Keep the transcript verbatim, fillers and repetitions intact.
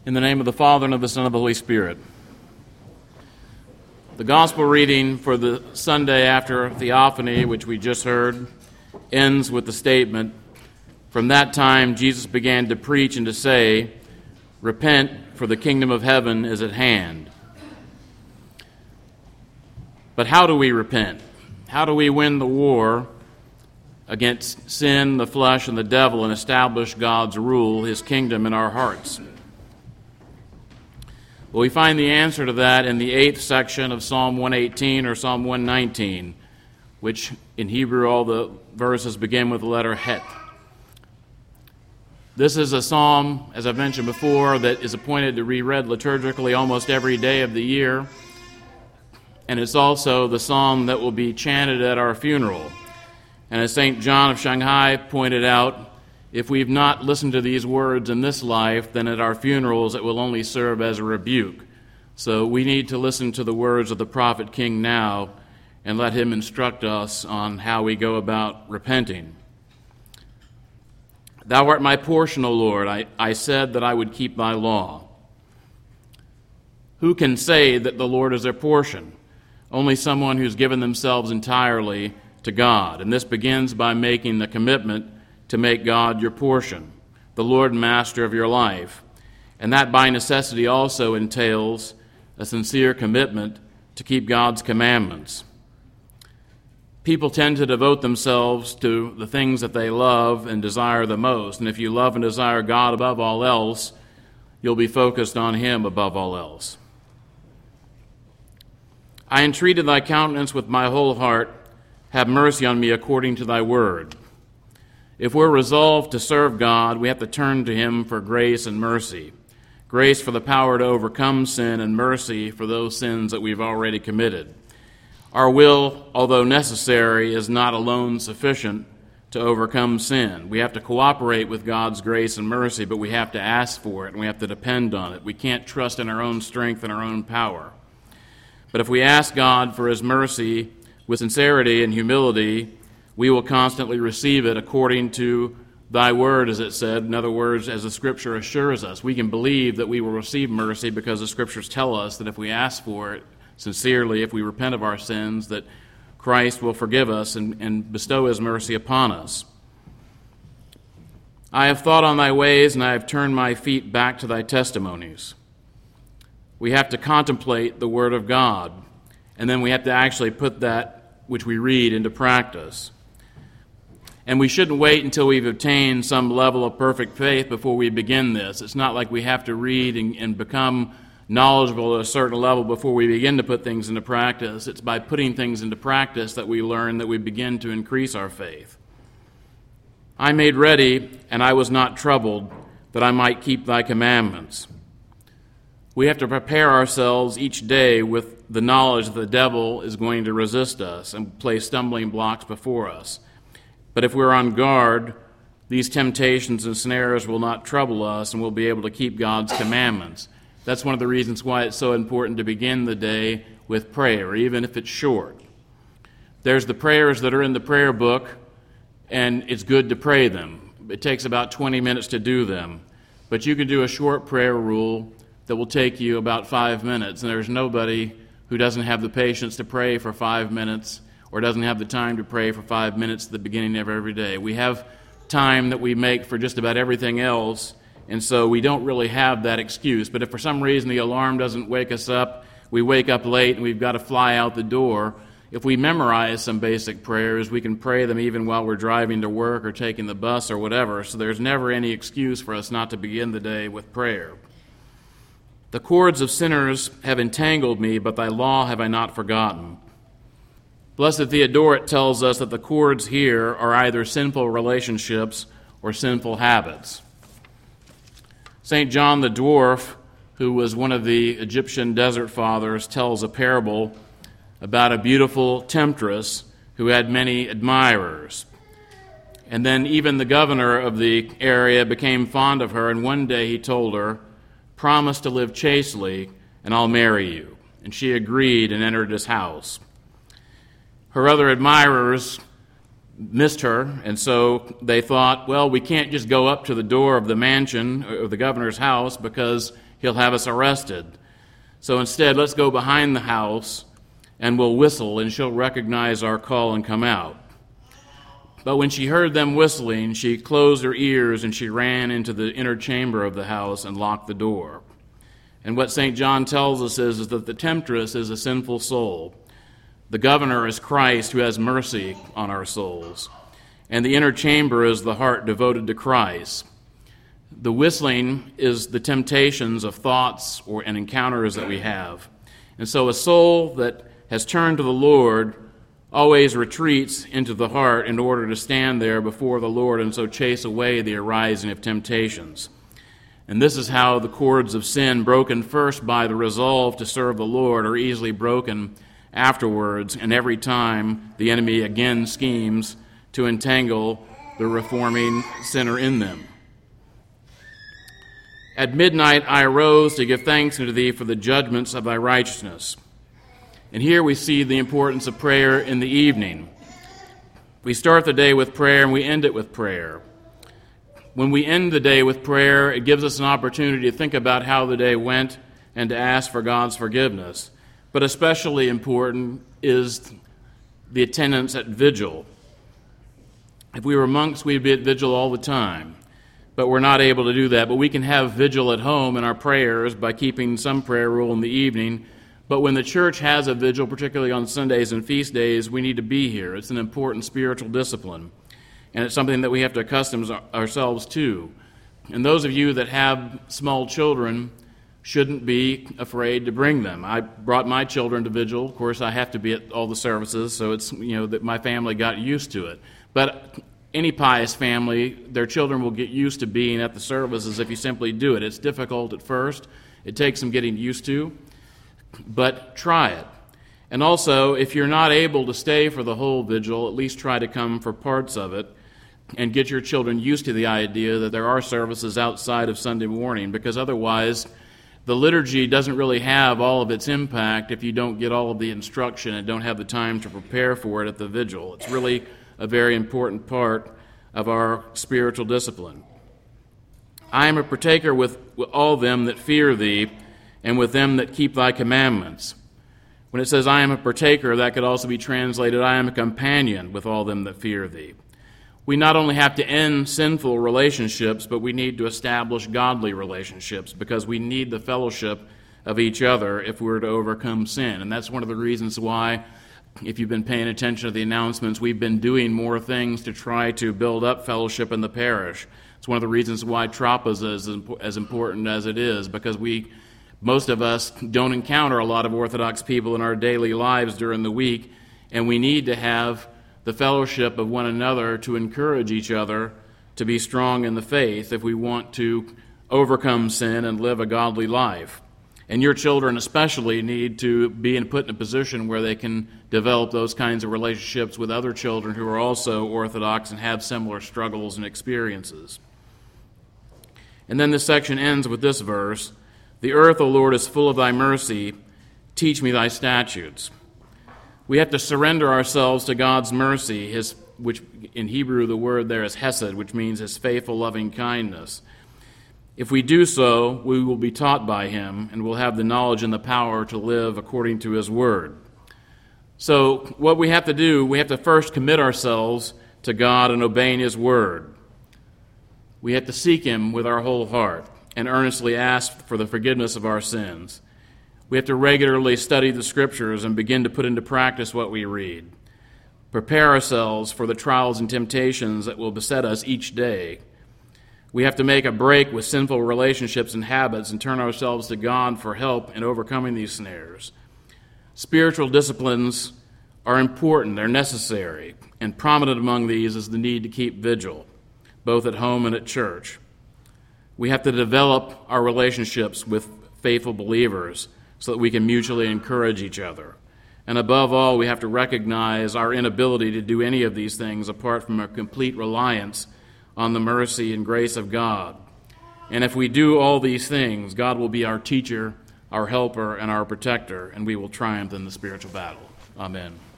In the name of the Father, and of the Son, and of the Holy Spirit. The Gospel reading for the Sunday after Theophany, which we just heard, ends with the statement, "From that time Jesus began to preach and to say, 'Repent, for the kingdom of heaven is at hand.'" But how do we repent? How do we win the war against sin, the flesh, and the devil, and establish God's rule, His kingdom in our hearts? Well, we find the answer to that in the eighth section of Psalm one eighteen or Psalm one nineteen, which in Hebrew all the verses begin with the letter Het. This is a psalm, as I've mentioned before, that is appointed to be read liturgically almost every day of the year, and it's also the psalm that will be chanted at our funeral. And as Saint John of Shanghai pointed out, if we've not listened to these words in this life, then at our funerals it will only serve as a rebuke. So we need to listen to the words of the prophet king now and let him instruct us on how we go about repenting. "Thou art my portion, O Lord. I, I said that I would keep thy law." Who can say that the Lord is their portion? Only someone who's given themselves entirely to God. And this begins by making the commitment to make God your portion, the Lord and Master of your life. And that by necessity also entails a sincere commitment to keep God's commandments. People tend to devote themselves to the things that they love and desire the most. And if you love and desire God above all else, you'll be focused on Him above all else. "I entreated thy countenance with my whole heart. Have mercy on me according to thy word." If we're resolved to serve God, we have to turn to Him for grace and mercy. Grace for the power to overcome sin, and mercy for those sins that we've already committed. Our will, although necessary, is not alone sufficient to overcome sin. We have to cooperate with God's grace and mercy, but we have to ask for it, and we have to depend on it. We can't trust in our own strength and our own power. But if we ask God for His mercy with sincerity and humility, we will constantly receive it according to thy word, as it said. In other words, as the Scripture assures us, we can believe that we will receive mercy because the Scriptures tell us that if we ask for it sincerely, if we repent of our sins, that Christ will forgive us and, and bestow His mercy upon us. "I have thought on thy ways, and I have turned my feet back to thy testimonies." We have to contemplate the Word of God, and then we have to actually put that which we read into practice. And we shouldn't wait until we've obtained some level of perfect faith before we begin this. It's not like we have to read and, and become knowledgeable at a certain level before we begin to put things into practice. It's by putting things into practice that we learn, that we begin to increase our faith. "I made ready, and I was not troubled, that I might keep thy commandments." We have to prepare ourselves each day with the knowledge that the devil is going to resist us and place stumbling blocks before us. But if we're on guard, these temptations and snares will not trouble us, and we'll be able to keep God's commandments. That's one of the reasons why it's so important to begin the day with prayer, even if it's short. There's the prayers that are in the prayer book, and it's good to pray them. It takes about twenty minutes to do them. But you can do a short prayer rule that will take you about five minutes, and there's nobody who doesn't have the patience to pray for five minutes or doesn't have the time to pray for five minutes at the beginning of every day. We have time that we make for just about everything else, and so we don't really have that excuse. But if for some reason the alarm doesn't wake us up, we wake up late and we've got to fly out the door, if we memorize some basic prayers, we can pray them even while we're driving to work or taking the bus or whatever. So there's never any excuse for us not to begin the day with prayer. "The cords of sinners have entangled me, but thy law have I not forgotten." Blessed Theodoret tells us that the cords here are either sinful relationships or sinful habits. Saint John the Dwarf, who was one of the Egyptian desert fathers, tells a parable about a beautiful temptress who had many admirers. And then even the governor of the area became fond of her, and one day he told her, "Promise to live chastely, and I'll marry you." And she agreed and entered his house. Her other admirers missed her, and so they thought, well, we can't just go up to the door of the mansion, or the governor's house, because he'll have us arrested. So instead, let's go behind the house and we'll whistle, and she'll recognize our call and come out. But when she heard them whistling, she closed her ears and she ran into the inner chamber of the house and locked the door. And what Saint John tells us is, is that the temptress is a sinful soul. The governor is Christ, who has mercy on our souls. And the inner chamber is the heart devoted to Christ. The whistling is the temptations of thoughts or and encounters that we have. And so a soul that has turned to the Lord always retreats into the heart in order to stand there before the Lord and so chase away the arising of temptations. And this is how the cords of sin, broken first by the resolve to serve the Lord, are easily broken afterwards, and every time the enemy again schemes to entangle the reforming sinner in them. At midnight I arose to give thanks unto thee for the judgments of thy righteousness. And here we see the importance of prayer in the evening. We start the day with prayer and we end it with prayer. When we end the day with prayer, it gives us an opportunity to think about how the day went and to ask for God's forgiveness. But especially important is the attendance at vigil. If we were monks, we'd be at vigil all the time. But we're not able to do that. But we can have vigil at home in our prayers by keeping some prayer rule in the evening. But when the church has a vigil, particularly on Sundays and feast days, we need to be here. It's an important spiritual discipline. And it's something that we have to accustom ourselves to. And those of you that have small children shouldn't be afraid to bring them. I brought my children to vigil. Of course, I have to be at all the services, so it's, you know, that my family got used to it. But any pious family, their children will get used to being at the services if you simply do it. It's difficult at first. It takes some getting used to, but try it. And also, if you're not able to stay for the whole vigil, at least try to come for parts of it and get your children used to the idea that there are services outside of Sunday morning, because otherwise the liturgy doesn't really have all of its impact if you don't get all of the instruction and don't have the time to prepare for it at the vigil. It's really a very important part of our spiritual discipline. I am a partaker with all them that fear thee, and with them that keep thy commandments. When it says I am a partaker, that could also be translated I am a companion with all them that fear thee. We not only have to end sinful relationships, but we need to establish godly relationships, because we need the fellowship of each other if we're to overcome sin. And that's one of the reasons why, if you've been paying attention to the announcements, we've been doing more things to try to build up fellowship in the parish. It's one of the reasons why Trapas is as important as it is, because we, most of us, don't encounter a lot of Orthodox people in our daily lives during the week, and we need to have the fellowship of one another to encourage each other to be strong in the faith if we want to overcome sin and live a godly life. And your children especially need to be put in a position where they can develop those kinds of relationships with other children who are also Orthodox and have similar struggles and experiences. And then this section ends with this verse, "The earth, O Lord, is full of thy mercy. Teach me thy statutes." We have to surrender ourselves to God's mercy, his, which in Hebrew the word there is hesed, which means his faithful loving kindness. If we do so, we will be taught by him, and will have the knowledge and the power to live according to his word. So what we have to do, we have to first commit ourselves to God and obeying his word. We have to seek him with our whole heart and earnestly ask for the forgiveness of our sins. We have to regularly study the Scriptures and begin to put into practice what we read. Prepare ourselves for the trials and temptations that will beset us each day. We have to make a break with sinful relationships and habits and turn ourselves to God for help in overcoming these snares. Spiritual disciplines are important, they're necessary, and prominent among these is the need to keep vigil, both at home and at church. We have to develop our relationships with faithful believers so that we can mutually encourage each other. And above all, we have to recognize our inability to do any of these things apart from a complete reliance on the mercy and grace of God. And if we do all these things, God will be our teacher, our helper, and our protector, and we will triumph in the spiritual battle. Amen.